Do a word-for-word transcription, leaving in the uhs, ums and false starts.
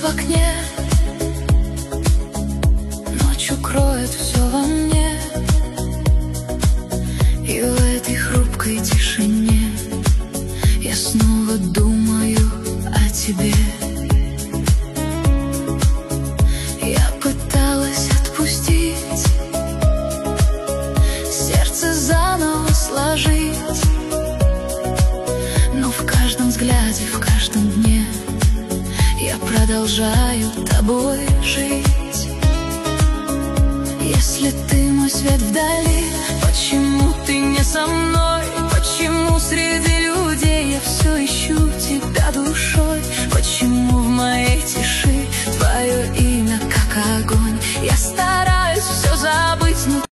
в окне, ночь укроет все во мне, и в этой хрупкой тишине я снова думаю о тебе. Я пыталась отпустить, сердце заново сложить, но в каждом взгляде, в каждом дне я продолжаю тобой жить. Если ты мой свет вдали, почему ты не со мной? Почему среди